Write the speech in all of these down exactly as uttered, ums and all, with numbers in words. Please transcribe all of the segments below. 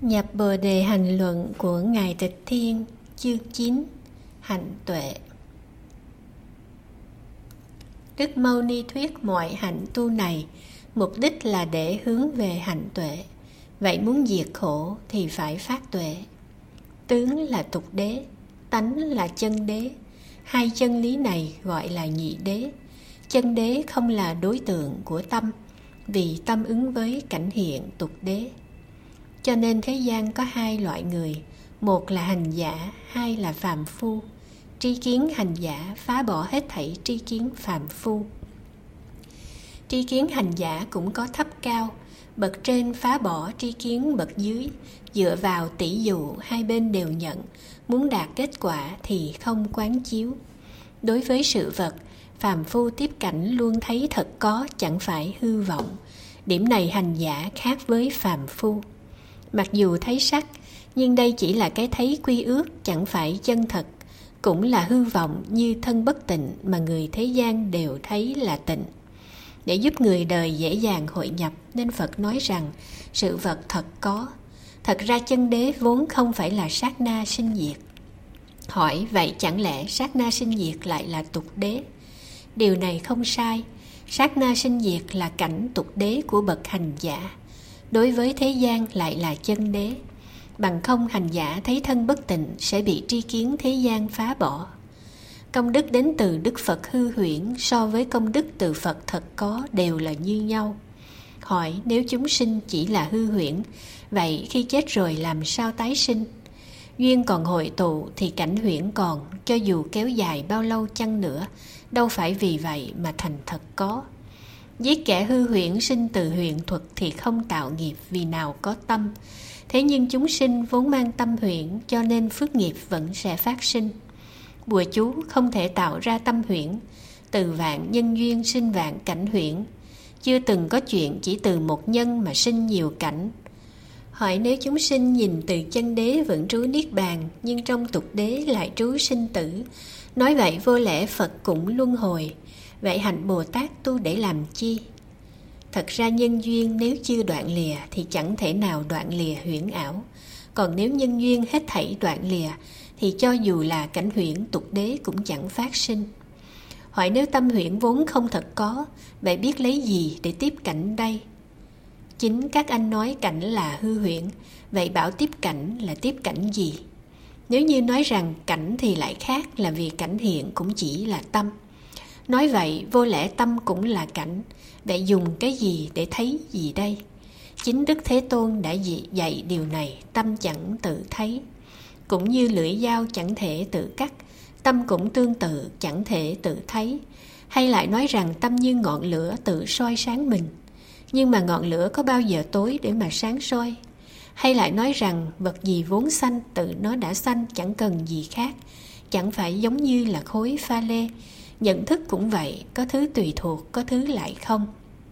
Nhập Bồ Đề Hành Luận của Ngài Tịch Thiên, chương chín, Hạnh Tuệ. Đức Mâu Ni thuyết mọi hạnh tu này, mục đích là để hướng về hạnh tuệ. Vậy muốn diệt khổ thì phải phát tuệ. Tướng là tục đế, tánh là chân đế. Hai chân lý này gọi là nhị đế. Chân đế không là đối tượng của tâm, vì tâm ứng với cảnh hiện tục đế. Cho nên thế gian có hai loại người, một là hành giả, hai là phàm phu. Tri kiến hành giả phá bỏ hết thảy tri kiến phàm phu. Tri kiến hành giả cũng có thấp cao, bậc trên phá bỏ tri kiến bậc dưới, dựa vào tỷ dụ hai bên đều nhận, muốn đạt kết quả thì không quán chiếu. Đối với sự vật, phàm phu tiếp cảnh luôn thấy thật có, chẳng phải hư vọng. Điểm này hành giả khác với phàm phu. Mặc dù thấy sắc, nhưng đây chỉ là cái thấy quy ước, chẳng phải chân thật. Cũng là hư vọng như thân bất tịnh mà người thế gian đều thấy là tịnh. Để giúp người đời dễ dàng hội nhập, nên Phật nói rằng sự vật thật có. Thật ra chân đế vốn không phải là sát na sinh diệt. Hỏi vậy chẳng lẽ sát na sinh diệt lại là tục đế? Điều này không sai. Sát na sinh diệt là cảnh tục đế của bậc hành giả. Đối với thế gian lại là chân đế. Bằng không hành giả thấy thân bất tịnh sẽ bị tri kiến thế gian phá bỏ. Công đức đến từ Đức Phật hư huyễn so với công đức từ Phật thật có đều là như nhau. Hỏi nếu chúng sinh chỉ là hư huyễn, vậy khi chết rồi làm sao tái sinh? Duyên còn hội tụ thì cảnh huyễn còn, cho dù kéo dài bao lâu chăng nữa, đâu phải vì vậy mà thành thật có. Giết kẻ hư huyễn sinh từ huyền thuật thì không tạo nghiệp vì nào có tâm. Thế nhưng chúng sinh vốn mang tâm huyễn, cho nên phước nghiệp vẫn sẽ phát sinh. Bùa chú không thể tạo ra tâm huyễn. Từ vạn nhân duyên sinh vạn cảnh huyễn. Chưa từng có chuyện chỉ từ một nhân mà sinh nhiều cảnh. Hỏi nếu chúng sinh nhìn từ chân đế vẫn trú niết bàn, nhưng trong tục đế lại trú sinh tử, nói vậy vô lẽ Phật cũng luân hồi. Vậy hạnh Bồ Tát tu để làm chi? Thật ra nhân duyên nếu chưa đoạn lìa thì chẳng thể nào đoạn lìa huyễn ảo. Còn nếu nhân duyên hết thảy đoạn lìa thì cho dù là cảnh huyễn tục đế cũng chẳng phát sinh. Hỏi nếu tâm huyễn vốn không thật có, vậy biết lấy gì để tiếp cảnh đây? Chính các anh nói cảnh là hư huyễn, vậy bảo tiếp cảnh là tiếp cảnh gì? Nếu như nói rằng cảnh thì lại khác là vì cảnh hiện cũng chỉ là tâm. Nói vậy vô lẽ tâm cũng là cảnh, vậy dùng cái gì để thấy gì đây? Chính Đức Thế Tôn đã dạy điều này, tâm chẳng tự thấy. Cũng như lưỡi dao chẳng thể tự cắt, tâm cũng tương tự chẳng thể tự thấy. Hay lại nói rằng tâm như ngọn lửa tự soi sáng mình, nhưng mà ngọn lửa có bao giờ tối để mà sáng soi? Hay lại nói rằng vật gì vốn xanh tự nó đã xanh, chẳng cần gì khác, chẳng phải giống như là khối pha lê. Nhận thức cũng vậy, có thứ tùy thuộc, có thứ lại không.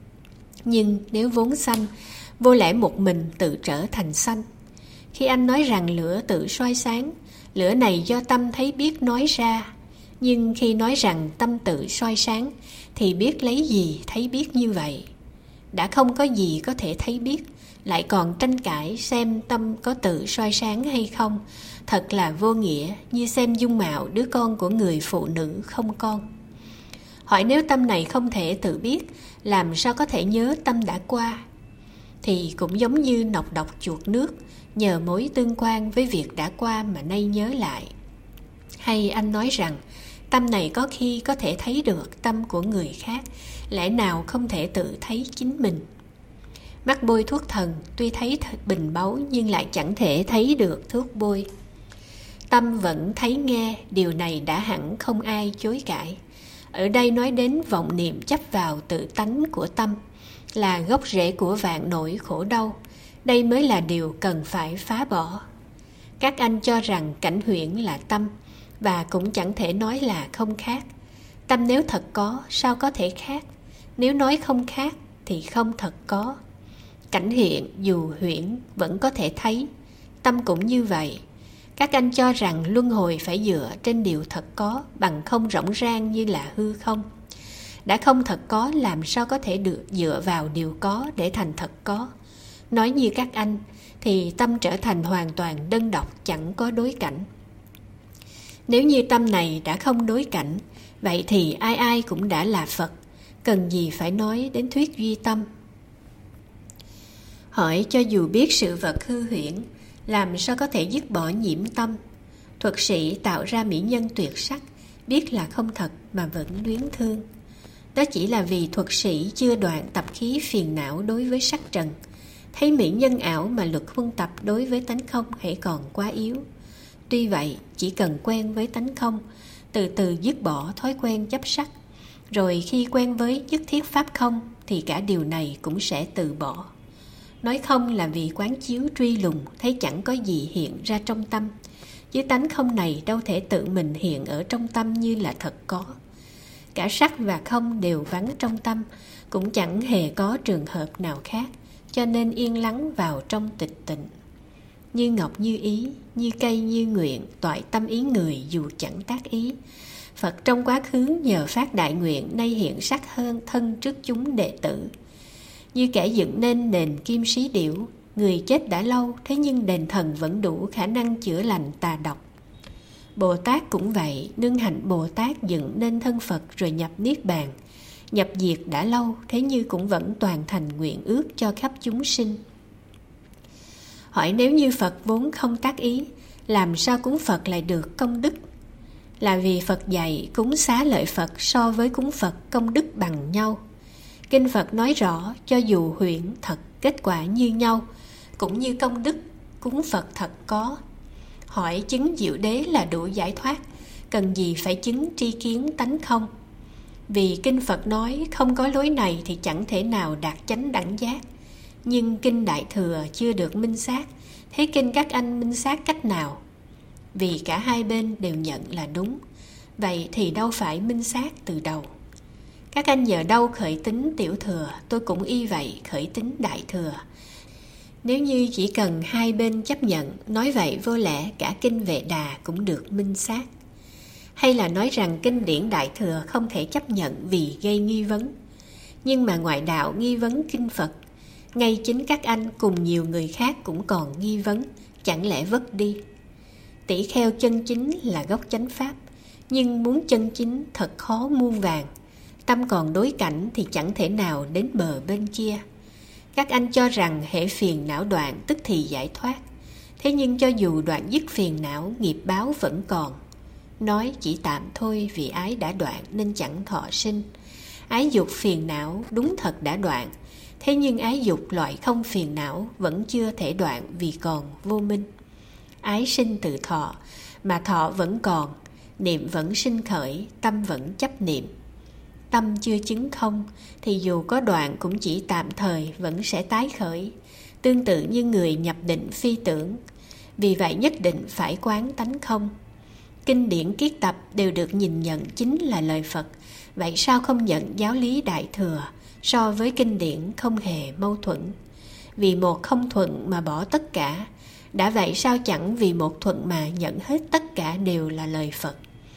Nhưng nếu vốn xanh, vô lẽ một mình tự trở thành xanh. Khi anh nói rằng lửa tự soi sáng, lửa này do tâm thấy biết nói ra. Nhưng khi nói rằng tâm tự soi sáng, thì biết lấy gì thấy biết như vậy? Đã không có gì có thể thấy biết, lại còn tranh cãi xem tâm có tự soi sáng hay không. Thật là vô nghĩa, như xem dung mạo đứa con của người phụ nữ không con. Hỏi nếu tâm này không thể tự biết, làm sao có thể nhớ tâm đã qua? Thì cũng giống như nọc độc chuột nước, nhờ mối tương quan với việc đã qua mà nay nhớ lại. Hay anh nói rằng tâm này có khi có thể thấy được tâm của người khác, lẽ nào không thể tự thấy chính mình? Mắt bôi thuốc thần tuy thấy bình báu nhưng lại chẳng thể thấy được thuốc bôi. Tâm vẫn thấy nghe, điều này đã hẳn không ai chối cãi. Ở đây nói đến vọng niệm chấp vào tự tánh của tâm, là gốc rễ của vạn nỗi khổ đau. Đây mới là điều cần phải phá bỏ. Các anh cho rằng cảnh huyễn là tâm, và cũng chẳng thể nói là không khác. Tâm nếu thật có, sao có thể khác? Nếu nói không khác, thì không thật có. Cảnh hiện dù huyễn vẫn có thể thấy, tâm cũng như vậy. Các anh cho rằng luân hồi phải dựa trên điều thật có, bằng không rỗng rang như là hư không. Đã không thật có, làm sao có thể được dựa vào điều có để thành thật có? Nói như các anh thì tâm trở thành hoàn toàn đơn độc, chẳng có đối cảnh. Nếu như tâm này đã không đối cảnh, vậy thì ai ai cũng đã là Phật, cần gì phải nói đến thuyết duy tâm. Hỏi cho dù biết sự vật hư huyễn, làm sao có thể dứt bỏ nhiễm tâm? Thuật sĩ tạo ra mỹ nhân tuyệt sắc, biết là không thật mà vẫn luyến thương. Đó chỉ là vì thuật sĩ chưa đoạn tập khí phiền não đối với sắc trần. Thấy mỹ nhân ảo mà luật huân tập đối với tánh không hãy còn quá yếu. Tuy vậy, chỉ cần quen với tánh không, từ từ dứt bỏ thói quen chấp sắc, rồi khi quen với nhất thiết pháp không thì cả điều này cũng sẽ từ bỏ. Nói không là vì quán chiếu truy lùng, thấy chẳng có gì hiện ra trong tâm, chứ tánh không này đâu thể tự mình hiện ở trong tâm như là thật có. Cả sắc và không đều vắng trong tâm, cũng chẳng hề có trường hợp nào khác, cho nên yên lắng vào trong tịch tịnh. Như ngọc như ý, như cây như nguyện, toại tâm ý người dù chẳng tác ý. Phật trong quá khứ nhờ phát đại nguyện, nay hiện sắc hơn thân trước chúng đệ tử. Như kẻ dựng nên nền kim sĩ điểu, người chết đã lâu, thế nhưng đền thần vẫn đủ khả năng chữa lành tà độc. Bồ Tát cũng vậy, nương hạnh Bồ Tát dựng nên thân Phật rồi nhập Niết Bàn. Nhập diệt đã lâu, thế nhưng cũng vẫn toàn thành nguyện ước cho khắp chúng sinh. Hỏi nếu như Phật vốn không tác ý, làm sao cúng Phật lại được công đức? Là vì Phật dạy cúng xá lợi Phật so với cúng Phật công đức bằng nhau. Kinh Phật nói rõ cho dù huyễn thật kết quả như nhau, cũng như công đức cúng Phật thật có. Hỏi chứng diệu đế là đủ giải thoát, cần gì phải chứng tri kiến tánh không? Vì Kinh Phật nói không có lối này thì chẳng thể nào đạt chánh đẳng giác. Nhưng Kinh Đại Thừa chưa được minh xác, thế Kinh các anh minh xác cách nào? Vì cả hai bên đều nhận là đúng, vậy thì đâu phải minh xác từ đầu. Các anh nhờ đâu khởi tính Tiểu Thừa, tôi cũng y vậy khởi tính Đại Thừa. Nếu như chỉ cần hai bên chấp nhận, nói vậy vô lẽ cả Kinh Vệ Đà cũng được minh xác. Hay là nói rằng kinh điển Đại Thừa không thể chấp nhận vì gây nghi vấn. Nhưng mà ngoại đạo nghi vấn Kinh Phật, ngay chính các anh cùng nhiều người khác cũng còn nghi vấn, chẳng lẽ vất đi. Tỷ kheo chân chính là gốc chánh pháp, nhưng muốn chân chính thật khó muôn vàng. Tâm còn đối cảnh thì chẳng thể nào đến bờ bên kia. Các anh cho rằng hệ phiền não đoạn tức thì giải thoát. Thế nhưng cho dù đoạn dứt phiền não, nghiệp báo vẫn còn. Nói chỉ tạm thôi vì ái đã đoạn nên chẳng thọ sinh. Ái dục phiền não đúng thật đã đoạn. Thế nhưng ái dục loại không phiền não vẫn chưa thể đoạn vì còn vô minh. Ái sinh từ thọ, mà thọ vẫn còn, niệm vẫn sinh khởi, tâm vẫn chấp niệm. Tâm chưa chứng không thì dù có đoạn cũng chỉ tạm thời vẫn sẽ tái khởi, tương tự như người nhập định phi tưởng. Vì vậy nhất định phải quán tánh không. Kinh điển kiết tập đều được nhìn nhận chính là lời Phật, vậy sao không nhận giáo lý Đại Thừa so với kinh điển không hề mâu thuẫn? Vì một không thuận mà bỏ tất cả, đã vậy sao chẳng vì một thuận mà nhận hết tất cả đều là lời Phật?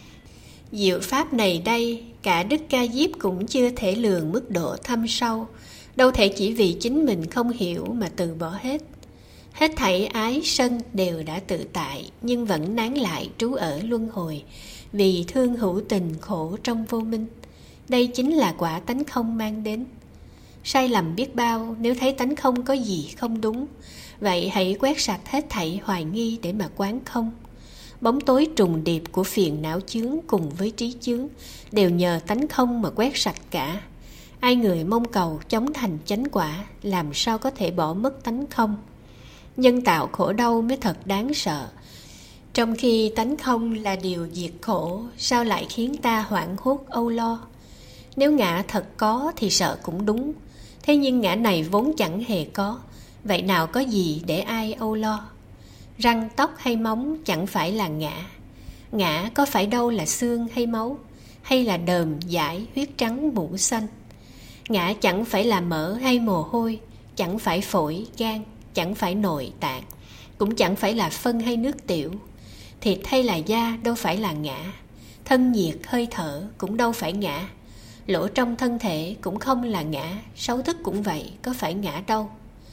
Diệu pháp này đây, cả Đức Ca Diếp cũng chưa thể lường mức độ thâm sâu, đâu thể chỉ vì chính mình không hiểu mà từ bỏ hết. Hết thảy ái sân đều đã tự tại, nhưng vẫn nán lại trú ở luân hồi, vì thương hữu tình khổ trong vô minh. Đây chính là quả tánh không mang đến. Sai lầm biết bao nếu thấy tánh không có gì không đúng, vậy hãy quét sạch hết thảy hoài nghi để mà quán không. Bóng tối trùng điệp của phiền não chướng cùng với trí chướng đều nhờ tánh không mà quét sạch cả. Ai người mong cầu chống thành chánh quả, làm sao có thể bỏ mất tánh không? Nhân tạo khổ đau mới thật đáng sợ. Trong khi tánh không là điều diệt khổ, sao lại khiến ta hoảng hốt âu lo? Nếu ngã thật có thì sợ cũng đúng. Thế nhưng ngã này vốn chẳng hề có, vậy nào có gì để ai âu lo? Răng, tóc hay móng chẳng phải là ngã. Ngã có phải đâu là xương hay máu, hay là đờm, dải, huyết trắng, mũ xanh. Ngã chẳng phải là mỡ hay mồ hôi, chẳng phải phổi, gan, chẳng phải nội tạng, cũng chẳng phải là phân hay nước tiểu. Thịt hay là da đâu phải là ngã. Thân nhiệt, hơi thở cũng đâu phải ngã. Lỗ trong thân thể cũng không là ngã. Sáu thức cũng vậy, có phải ngã đâu.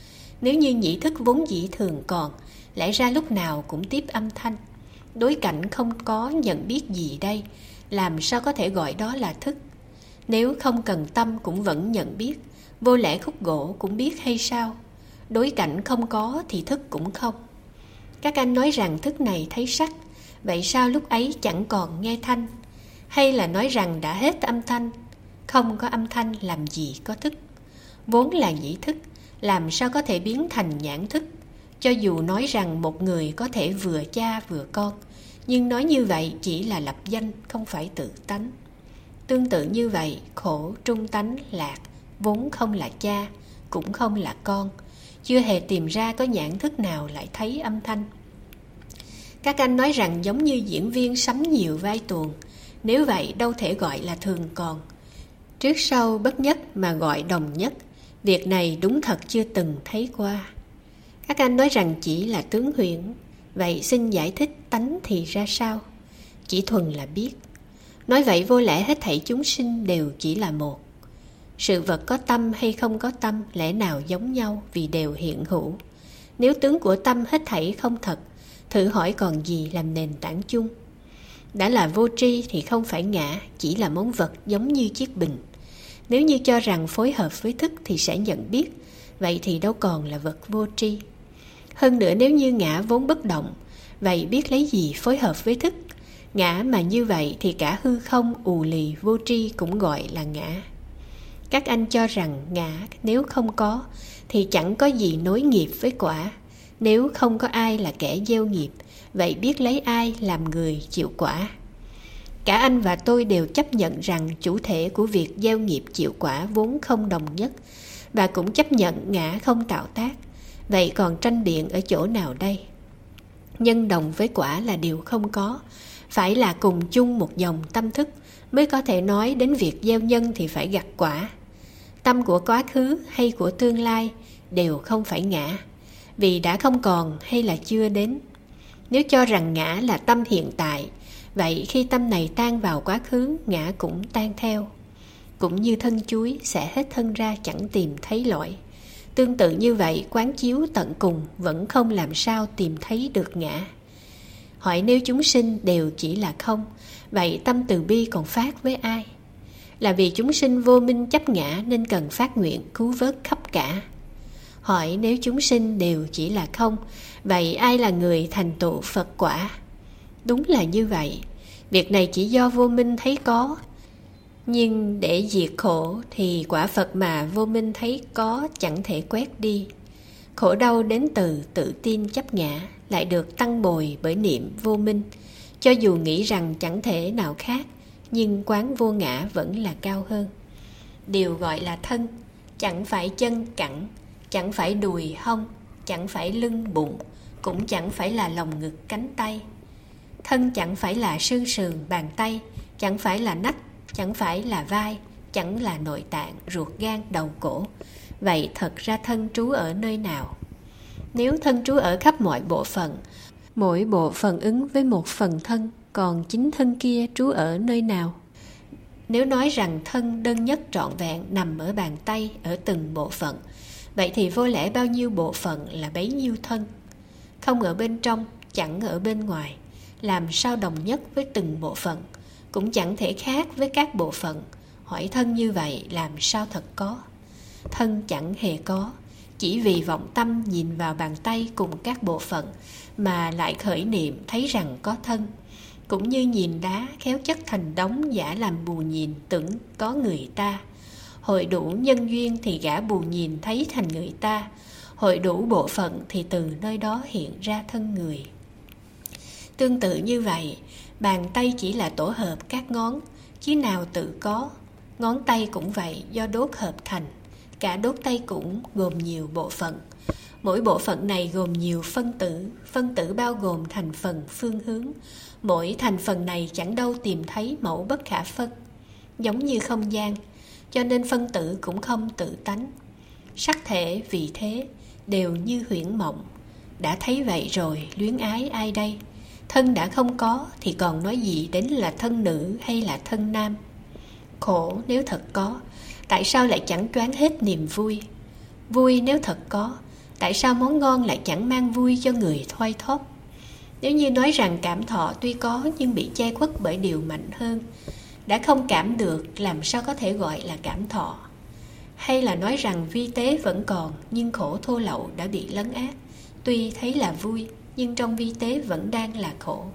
Nếu như nhĩ thức vốn dĩ thường còn, lẽ ra lúc nào cũng tiếp âm thanh. Đối cảnh không có nhận biết gì đây, làm sao có thể gọi đó là thức? Nếu không cần tâm cũng vẫn nhận biết, vô lẽ khúc gỗ cũng biết hay sao? Đối cảnh không có thì thức cũng không. Các anh nói rằng thức này thấy sắc, vậy sao lúc ấy chẳng còn nghe thanh? Hay là nói rằng đã hết âm thanh? Không có âm thanh làm gì có thức? Vốn là nhĩ thức, làm sao có thể biến thành nhãn thức? Cho dù nói rằng một người có thể vừa cha vừa con, nhưng nói như vậy chỉ là lập danh, không phải tự tánh. Tương tự như vậy, khổ, trung tánh, lạc vốn không là cha, cũng không là con, chưa hề tìm ra có nhãn thức nào lại thấy âm thanh. Các anh nói rằng giống như diễn viên sắm nhiều vai tuồng, nếu vậy đâu thể gọi là thường còn. Trước sau bất nhất mà gọi đồng nhất, việc này đúng thật chưa từng thấy qua. Các anh nói rằng chỉ là tướng huyễn, vậy xin giải thích tánh thì ra sao? Chỉ thuần là biết. Nói vậy vô lẽ hết thảy chúng sinh đều chỉ là một. Sự vật có tâm hay không có tâm lẽ nào giống nhau vì đều hiện hữu. Nếu tướng của tâm hết thảy không thật, thử hỏi còn gì làm nền tảng chung? Đã là vô tri thì không phải ngã, chỉ là món vật giống như chiếc bình. Nếu như cho rằng phối hợp với thức thì sẽ nhận biết, vậy thì đâu còn là vật vô tri. Hơn nữa nếu như ngã vốn bất động, vậy biết lấy gì phối hợp với thức? Ngã mà như vậy thì cả hư không ù lì vô tri cũng gọi là ngã. Các anh cho rằng ngã nếu không có thì chẳng có gì nối nghiệp với quả. Nếu không có ai là kẻ gieo nghiệp, vậy biết lấy ai làm người chịu quả? Cả anh và tôi đều chấp nhận rằng chủ thể của việc gieo nghiệp chịu quả vốn không đồng nhất, và cũng chấp nhận ngã không tạo tác. Vậy còn tranh biện ở chỗ nào đây? Nhân đồng với quả là điều không có, phải là cùng chung một dòng tâm thức mới có thể nói đến việc gieo nhân thì phải gặt quả. Tâm của quá khứ hay của tương lai đều không phải ngã, vì đã không còn hay là chưa đến. Nếu cho rằng ngã là tâm hiện tại, vậy khi tâm này tan vào quá khứ, ngã cũng tan theo. Cũng như thân chuối sẽ hết thân ra chẳng tìm thấy lõi. Tương tự như vậy, quán chiếu tận cùng vẫn không làm sao tìm thấy được ngã. Hỏi nếu chúng sinh đều chỉ là không, vậy tâm từ bi còn phát với ai? Là vì chúng sinh vô minh chấp ngã nên cần phát nguyện cứu vớt khắp cả. Hỏi nếu chúng sinh đều chỉ là không, vậy ai là người thành tựu Phật quả? Đúng là như vậy, việc này chỉ do vô minh thấy có. Nhưng để diệt khổ thì quả Phật mà vô minh thấy có chẳng thể quét đi. Khổ đau đến từ tự tin chấp ngã lại được tăng bồi bởi niệm vô minh. Cho dù nghĩ rằng chẳng thể nào khác, nhưng quán vô ngã vẫn là cao hơn. Điều gọi là thân, chẳng phải chân cẳng, chẳng phải đùi hông, chẳng phải lưng bụng, cũng chẳng phải là lòng ngực cánh tay. Thân chẳng phải là xương sườn bàn tay, chẳng phải là nách, chẳng phải là vai, chẳng là nội tạng, ruột gan, đầu cổ. Vậy thật ra thân trú ở nơi nào? Nếu thân trú ở khắp mọi bộ phận, mỗi bộ phận ứng với một phần thân, còn chính thân kia trú ở nơi nào? Nếu nói rằng thân đơn nhất trọn vẹn nằm ở bàn tay, ở từng bộ phận, vậy thì vô lẽ bao nhiêu bộ phận là bấy nhiêu thân? Không ở bên trong, chẳng ở bên ngoài, làm sao đồng nhất với từng bộ phận, cũng chẳng thể khác với các bộ phận. Hỏi thân như vậy làm sao thật có? Thân chẳng hề có, chỉ vì vọng tâm nhìn vào bàn tay cùng các bộ phận mà lại khởi niệm thấy rằng có thân. Cũng như nhìn đá khéo chất thành đống giả làm bù nhìn tưởng có người ta. Hội đủ nhân duyên thì gã bù nhìn thấy thành người ta. Hội đủ bộ phận thì từ nơi đó hiện ra thân người. Tương tự như vậy, bàn tay chỉ là tổ hợp các ngón, chứ nào tự có. Ngón tay cũng vậy, do đốt hợp thành. Cả đốt tay cũng gồm nhiều bộ phận. Mỗi bộ phận này gồm nhiều phân tử, phân tử bao gồm thành phần phương hướng. Mỗi thành phần này chẳng đâu tìm thấy mẫu bất khả phân, giống như không gian, cho nên phân tử cũng không tự tánh. Sắc thể vì thế đều như huyễn mộng. Đã thấy vậy rồi, luyến ái ai đây? Thân đã không có thì còn nói gì đến là thân nữ hay là thân nam? Khổ nếu thật có, tại sao lại chẳng choáng hết niềm vui? Vui nếu thật có, Tại sao món ngon lại chẳng mang vui cho người thoi thóp? Nếu như nói rằng cảm thọ tuy có nhưng bị che khuất bởi điều mạnh hơn, đã không cảm được, làm sao có thể gọi là cảm thọ? Hay là nói rằng vi tế vẫn còn nhưng khổ thô lậu đã bị lấn át, tuy thấy là vui nhưng trong vi tế vẫn đang là khổ.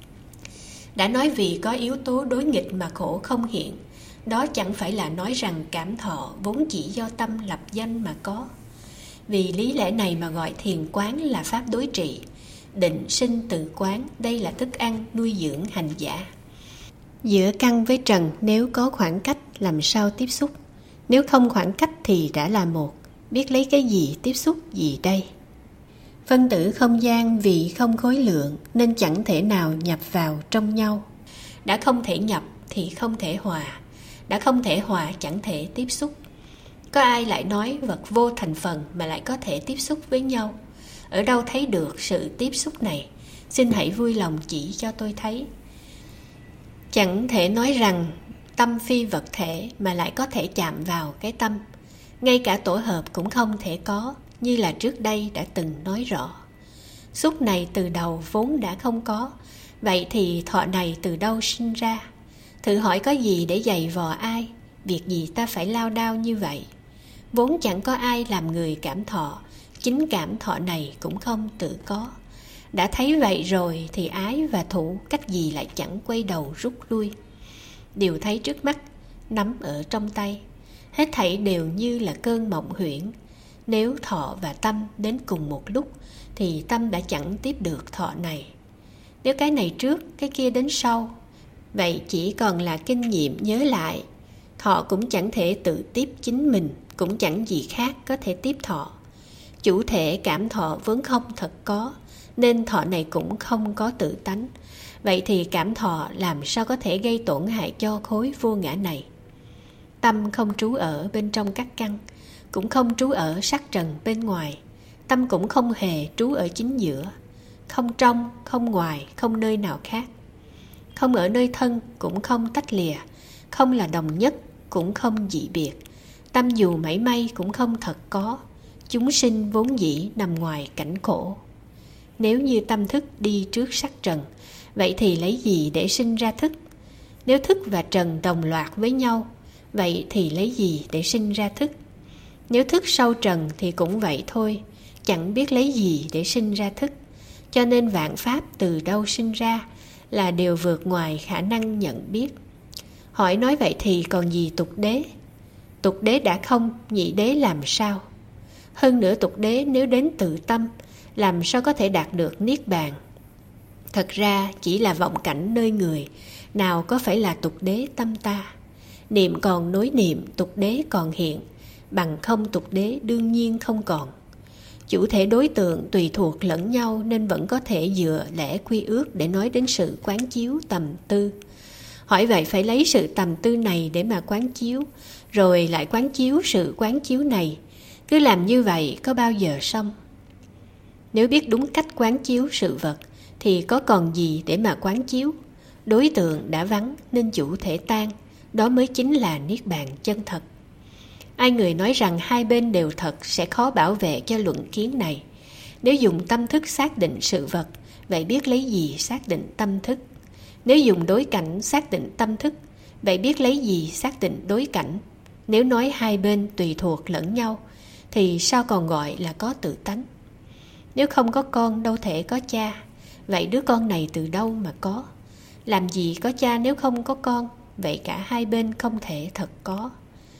Đã nói vì có yếu tố đối nghịch mà khổ không hiện, đó chẳng phải là nói rằng cảm thọ vốn chỉ do tâm lập danh mà có. Vì lý lẽ này mà gọi thiền quán là pháp đối trị, định sinh từ quán, đây là thức ăn nuôi dưỡng hành giả. Giữa căn với trần nếu có khoảng cách làm sao tiếp xúc? Nếu không khoảng cách thì đã là một, biết lấy cái gì tiếp xúc gì đây? Phân tử không gian vì không khối lượng nên chẳng thể nào nhập vào trong nhau. Đã không thể nhập thì không thể hòa, đã không thể hòa chẳng thể tiếp xúc. Có ai lại nói vật vô thành phần mà lại có thể tiếp xúc với nhau? Ở đâu thấy được sự tiếp xúc này? Xin hãy vui lòng chỉ cho tôi thấy. Chẳng thể nói rằng tâm phi vật thể mà lại có thể chạm vào cái tâm. Ngay cả tổ hợp cũng không thể có, như là trước đây đã từng nói rõ. Xúc này từ đầu vốn đã không có, vậy thì thọ này từ đâu sinh ra? Thử hỏi có gì để giày vò ai? Việc gì ta phải lao đao như vậy? Vốn chẳng có ai làm người cảm thọ, chính cảm thọ này cũng không tự có. Đã thấy vậy rồi thì ái và thủ cách gì lại chẳng quay đầu rút lui. Điều thấy trước mắt, nắm ở trong tay, hết thảy đều như là cơn mộng huyễn. Nếu thọ và tâm đến cùng một lúc thì tâm đã chẳng tiếp được thọ này. Nếu cái này trước, cái kia đến sau, vậy chỉ còn là kinh nghiệm nhớ lại. Thọ cũng chẳng thể tự tiếp chính mình, cũng chẳng gì khác có thể tiếp thọ. Chủ thể cảm thọ vốn không thật có, nên thọ này cũng không có tự tánh. Vậy thì cảm thọ làm sao có thể gây tổn hại cho khối vô ngã này? Tâm không trú ở bên trong các căn, cũng không trú ở sắc trần bên ngoài. Tâm cũng không hề trú ở chính giữa, không trong, không ngoài, không nơi nào khác. Không ở nơi thân, cũng không tách lìa, không là đồng nhất, cũng không dị biệt. Tâm dù mảy may cũng không thật có. Chúng sinh vốn dĩ nằm ngoài cảnh khổ. Nếu như tâm thức đi trước sắc trần, vậy thì lấy gì để sinh ra thức? Nếu thức và trần đồng loạt với nhau, vậy thì lấy gì để sinh ra thức? Nếu thức sau trần thì cũng vậy thôi, chẳng biết lấy gì để sinh ra thức. Cho nên vạn pháp từ đâu sinh ra là đều vượt ngoài khả năng nhận biết. Hỏi nói vậy thì còn gì tục đế? Tục đế đã không, nhị đế làm sao? Hơn nữa tục đế nếu đến tự tâm, làm sao có thể đạt được niết bàn? Thật ra chỉ là vọng cảnh nơi người, nào có phải là tục đế tâm ta. Niệm còn nối niệm, tục đế còn hiện, bằng không tục đế đương nhiên không còn. Chủ thể đối tượng tùy thuộc lẫn nhau nên vẫn có thể dựa lẽ quy ước để nói đến sự quán chiếu tầm tư. Hỏi vậy phải lấy sự tầm tư này để mà quán chiếu, rồi lại quán chiếu sự quán chiếu này. Cứ làm như vậy có bao giờ xong? Nếu biết đúng cách quán chiếu sự vật thì có còn gì để mà quán chiếu? Đối tượng đã vắng nên chủ thể tan, đó mới chính là niết bàn chân thật. Ai người nói rằng hai bên đều thật sẽ khó bảo vệ cho luận kiến này. Nếu dùng tâm thức xác định sự vật, vậy biết lấy gì xác định tâm thức? Nếu dùng đối cảnh xác định tâm thức, vậy biết lấy gì xác định đối cảnh? Nếu nói hai bên tùy thuộc lẫn nhau, thì sao còn gọi là có tự tánh? Nếu không có con đâu thể có cha, vậy đứa con này từ đâu mà có? Làm gì có cha nếu không có con, vậy cả hai bên không thể thật có.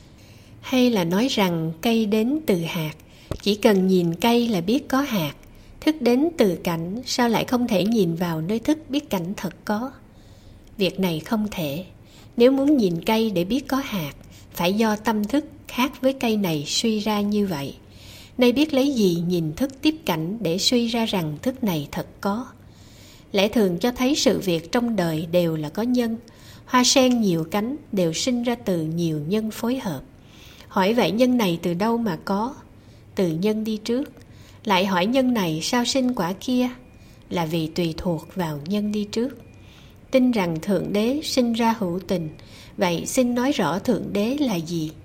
Hay là nói rằng cây đến từ hạt, chỉ cần nhìn cây là biết có hạt. Thức đến từ cảnh, sao lại không thể nhìn vào nơi thức biết cảnh thật có? Việc này không thể. Nếu muốn nhìn cây để biết có hạt, phải do tâm thức khác với cây này suy ra như vậy. Nay biết lấy gì nhìn thức tiếp cảnh để suy ra rằng thức này thật có? Lẽ thường cho thấy sự việc trong đời đều là có nhân. Hoa sen nhiều cánh đều sinh ra từ nhiều nhân phối hợp. Hỏi vậy nhân này từ đâu mà có? Từ nhân đi trước. Lại hỏi nhân này sao sinh quả kia? Là vì tùy thuộc vào nhân đi trước. Tin rằng Thượng Đế sinh ra hữu tình, vậy xin nói rõ Thượng Đế là gì?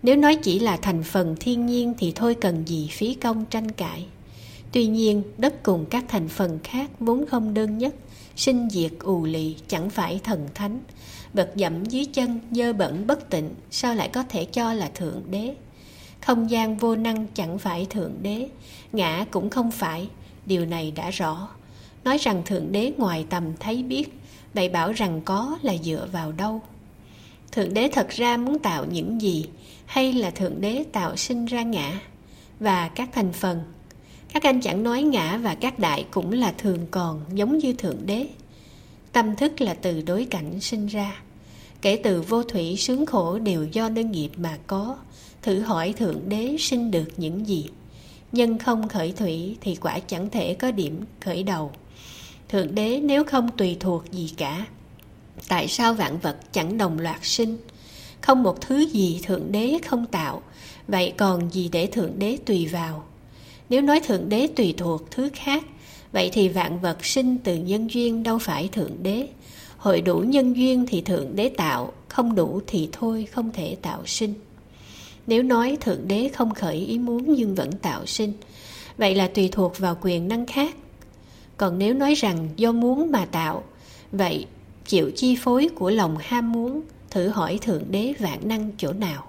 Nếu nói chỉ là thành phần thiên nhiên thì thôi cần gì phí công tranh cãi. Tuy nhiên, đất cùng các thành phần khác vốn không đơn nhất, sinh diệt ù lì, chẳng phải thần thánh. Bậc dẫm dưới chân, dơ bẩn bất tịnh, sao lại có thể cho là Thượng Đế? Không gian vô năng chẳng phải Thượng Đế, ngã cũng không phải, điều này đã rõ. Nói rằng Thượng Đế ngoài tầm thấy biết, vậy bảo rằng có là dựa vào đâu? Thượng Đế thật ra muốn tạo những gì, hay là Thượng Đế tạo sinh ra ngã và các thành phần? Các anh chẳng nói ngã và các đại cũng là thường còn giống như Thượng Đế. Tâm thức là từ đối cảnh sinh ra. Kể từ vô thủy sướng khổ đều do đơn nghiệp mà có. Thử hỏi Thượng Đế sinh được những gì? Nhân không khởi thủy thì quả chẳng thể có điểm khởi đầu. Thượng Đế nếu không tùy thuộc gì cả, tại sao vạn vật chẳng đồng loạt sinh? Không một thứ gì Thượng Đế không tạo, vậy còn gì để Thượng Đế tùy vào? Nếu nói Thượng Đế tùy thuộc thứ khác, vậy thì vạn vật sinh từ nhân duyên đâu phải Thượng Đế. Hội đủ nhân duyên thì Thượng Đế tạo, không đủ thì thôi không thể tạo sinh. Nếu nói Thượng Đế không khởi ý muốn nhưng vẫn tạo sinh, vậy là tùy thuộc vào quyền năng khác. Còn nếu nói rằng do muốn mà tạo, vậy chịu chi phối của lòng ham muốn, thử hỏi Thượng Đế vạn năng chỗ nào?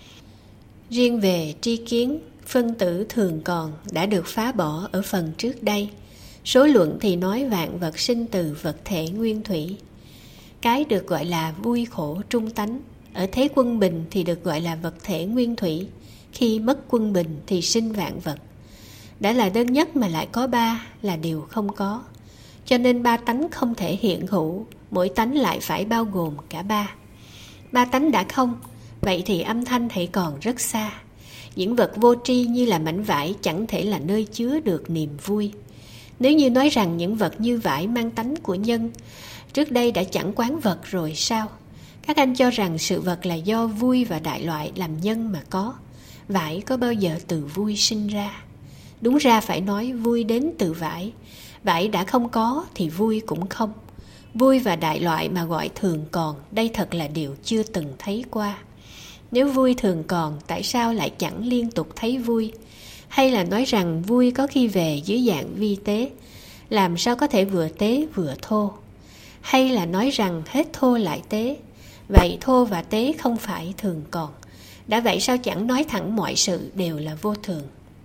Riêng về tri kiến, phân tử thường còn đã được phá bỏ ở phần trước đây. Số luận thì nói vạn vật sinh từ vật thể nguyên thủy. Cái được gọi là vui khổ trung tánh, ở thế quân bình thì được gọi là vật thể nguyên thủy. Khi mất quân bình thì sinh vạn vật. Đã là đơn nhất mà lại có ba là điều không có. Cho nên ba tánh không thể hiện hữu, mỗi tánh lại phải bao gồm cả ba. Ba tánh đã không, vậy thì âm thanh hãy còn rất xa. Những vật vô tri như là mảnh vải chẳng thể là nơi chứa được niềm vui. Nếu như nói rằng những vật như vải mang tánh của nhân, trước đây đã chẳng quán vật rồi sao? Các anh cho rằng sự vật là do vui và đại loại làm nhân mà có. Vải có bao giờ từ vui sinh ra? Đúng ra phải nói vui đến từ vải. Vải đã không có thì vui cũng không. Vui và đại loại mà gọi thường còn, đây thật là điều chưa từng thấy qua. Nếu vui thường còn, tại sao lại chẳng liên tục thấy vui? Hay là nói rằng vui có khi về dưới dạng vi tế, làm sao có thể vừa tế vừa thô? Hay là nói rằng hết thô lại tế, vậy thô và tế không phải thường còn? Đã vậy sao chẳng nói thẳng mọi sự đều là vô thường?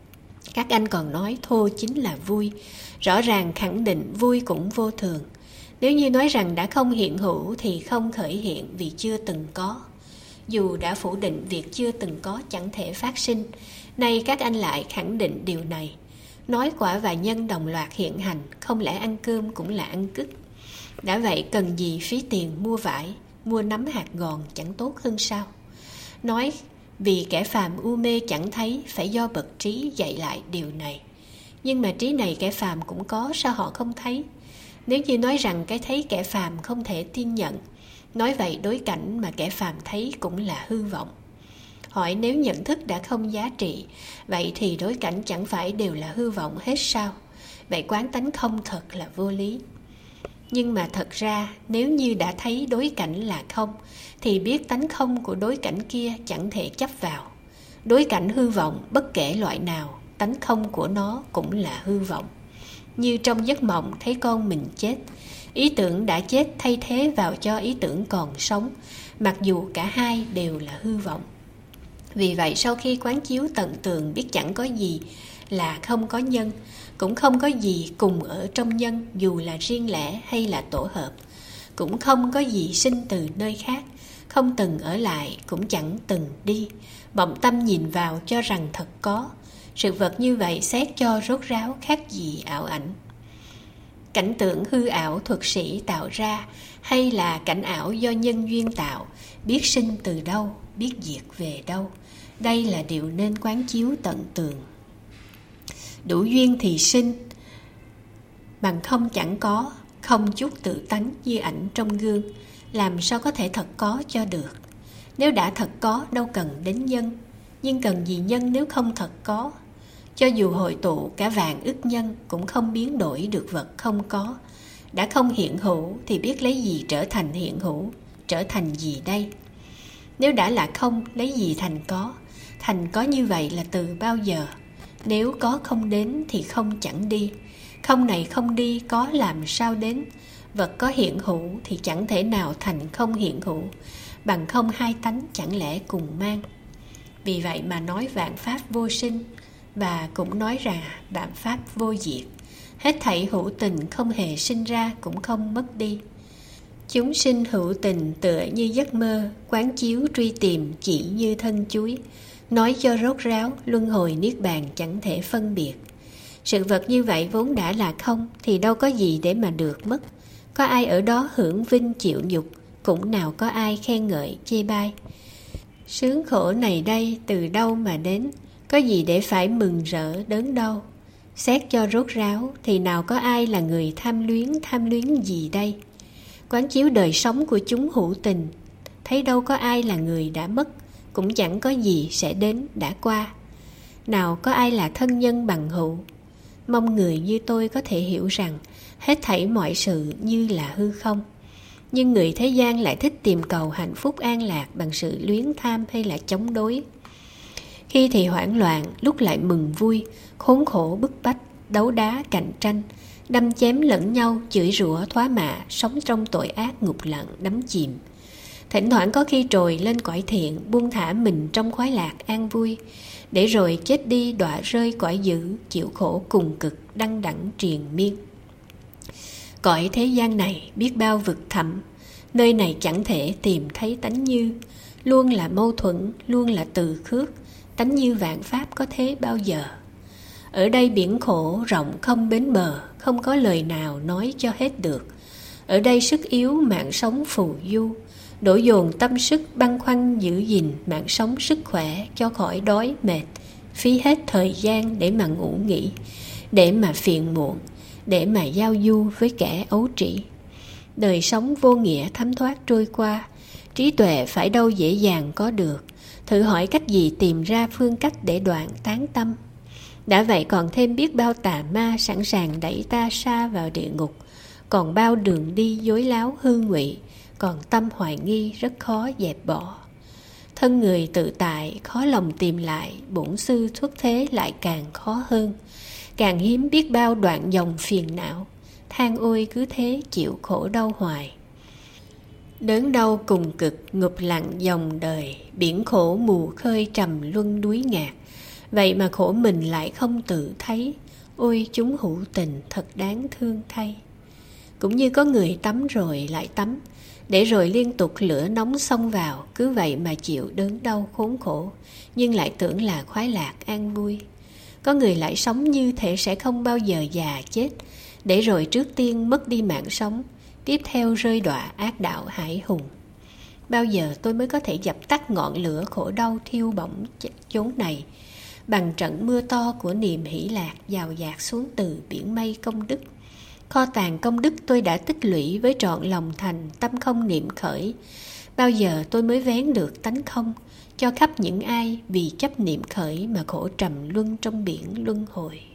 Các anh còn nói thô chính là vui, rõ ràng khẳng định vui cũng vô thường. Nếu như nói rằng đã không hiện hữu thì không khởi hiện vì chưa từng có. Dù đã phủ định việc chưa từng có chẳng thể phát sinh, nay các anh lại khẳng định điều này. Nói quả và nhân đồng loạt hiện hành, không lẽ ăn cơm cũng là ăn cứt? Đã vậy cần gì phí tiền mua vải, mua nắm hạt gòn chẳng tốt hơn sao? Nói vì kẻ phàm u mê chẳng thấy, phải do bậc trí dạy lại điều này. Nhưng mà trí này kẻ phàm cũng có, sao họ không thấy? Nếu như nói rằng cái thấy kẻ phàm không thể tin nhận, nói vậy đối cảnh mà kẻ phàm thấy cũng là hư vọng. Hỏi nếu nhận thức đã không giá trị, vậy thì đối cảnh chẳng phải đều là hư vọng hết sao? Vậy quán tánh không thật là vô lý. Nhưng mà thật ra nếu như đã thấy đối cảnh là không, thì biết tánh không của đối cảnh kia chẳng thể chấp vào. Đối cảnh hư vọng bất kể loại nào, tánh không của nó cũng là hư vọng. Như trong giấc mộng thấy con mình chết, ý tưởng đã chết thay thế vào cho ý tưởng còn sống, mặc dù cả hai đều là hư vọng. Vì vậy sau khi quán chiếu tận tường biết chẳng có gì là không có nhân, cũng không có gì cùng ở trong nhân dù là riêng lẻ hay là tổ hợp, cũng không có gì sinh từ nơi khác, không từng ở lại cũng chẳng từng đi. Vọng tâm nhìn vào cho rằng thật có. Sự vật như vậy xét cho rốt ráo khác gì ảo ảnh. Cảnh tượng hư ảo thuật sĩ tạo ra hay là cảnh ảo do nhân duyên tạo, biết sinh từ đâu, biết diệt về đâu. Đây là điều nên quán chiếu tận tường. Đủ duyên thì sinh, bằng không chẳng có, không chút tự tánh như ảnh trong gương, làm sao có thể thật có cho được. Nếu đã thật có đâu cần đến nhân, nhưng cần gì nhân nếu không thật có. Cho dù hội tụ cả vạn ức nhân cũng không biến đổi được vật không có. Đã không hiện hữu thì biết lấy gì trở thành hiện hữu, trở thành gì đây? Nếu đã là không, lấy gì thành có? Thành có như vậy là từ bao giờ? Nếu có không đến thì không chẳng đi. Không này không đi, có làm sao đến? Vật có hiện hữu thì chẳng thể nào thành không hiện hữu. Bằng không hai tánh chẳng lẽ cùng mang. Vì vậy mà nói vạn pháp vô sinh, và cũng nói rằng vạn pháp vô diệt. Hết thảy hữu tình không hề sinh ra cũng không mất đi. Chúng sinh hữu tình tựa như giấc mơ, quán chiếu truy tìm chỉ như thân chuối. Nói cho rốt ráo, luân hồi niết bàn chẳng thể phân biệt. Sự vật như vậy vốn đã là không, thì đâu có gì để mà được mất. Có ai ở đó hưởng vinh chịu nhục, cũng nào có ai khen ngợi chê bai. Sướng khổ này đây từ đâu mà đến, có gì để phải mừng rỡ đớn đau. Xét cho rốt ráo thì nào có ai là người tham luyến tham luyến gì đây. Quán chiếu đời sống của chúng hữu tình, thấy đâu có ai là người đã mất, cũng chẳng có gì sẽ đến đã qua. Nào có ai là thân nhân bằng hữu. Mong người như tôi có thể hiểu rằng hết thảy mọi sự như là hư không. Nhưng người thế gian lại thích tìm cầu hạnh phúc an lạc bằng sự luyến tham hay là chống đối. Khi thì hoảng loạn, lúc lại mừng vui, khốn khổ bức bách, đấu đá cạnh tranh, đâm chém lẫn nhau, chửi rủa thoá mạ, sống trong tội ác ngục lặng đắm chìm. Thỉnh thoảng có khi trồi lên cõi thiện, buông thả mình trong khoái lạc an vui, để rồi chết đi đọa rơi cõi dữ, chịu khổ cùng cực đăng đẳng triền miên. Cõi thế gian này biết bao vực thẳm, nơi này chẳng thể tìm thấy tánh như, luôn là mâu thuẫn, luôn là từ khước, tánh như vạn pháp có thế bao giờ. Ở đây biển khổ rộng không bến bờ, không có lời nào nói cho hết được. Ở đây sức yếu mạng sống phù du, đổ dồn tâm sức băn khoăn giữ gìn mạng sống sức khỏe cho khỏi đói mệt, phí hết thời gian để mà ngủ nghỉ, để mà phiền muộn, để mà giao du với kẻ ấu trĩ. Đời sống vô nghĩa thấm thoát trôi qua, trí tuệ phải đâu dễ dàng có được. Thử hỏi cách gì tìm ra phương cách để đoạn tán tâm. Đã vậy còn thêm biết bao tà ma sẵn sàng đẩy ta xa vào địa ngục, còn bao đường đi dối láo hư ngụy, còn tâm hoài nghi rất khó dẹp bỏ. Thân người tự tại khó lòng tìm lại, bổn sư xuất thế lại càng khó hơn. Càng hiếm biết bao đoạn dòng phiền não, than ôi cứ thế chịu khổ đau hoài. Đớn đau cùng cực ngụp lặng dòng đời, biển khổ mù khơi trầm luân đuối ngạt. Vậy mà khổ mình lại không tự thấy, ôi chúng hữu tình thật đáng thương thay. Cũng như có người tắm rồi lại tắm, để rồi liên tục lửa nóng xông vào, cứ vậy mà chịu đớn đau khốn khổ, nhưng lại tưởng là khoái lạc an vui. Có người lại sống như thể sẽ không bao giờ già chết, để rồi trước tiên mất đi mạng sống, tiếp theo rơi đọa ác đạo hải hùng. Bao giờ tôi mới có thể dập tắt ngọn lửa khổ đau thiêu bỏng chốn này, bằng trận mưa to của niềm hỷ lạc dào dạt xuống từ biển mây công đức. Kho tàng công đức tôi đã tích lũy với trọn lòng thành, tâm không niệm khởi. Bao giờ tôi mới vén được tánh không, cho khắp những ai vì chấp niệm khởi mà khổ trầm luân trong biển luân hồi.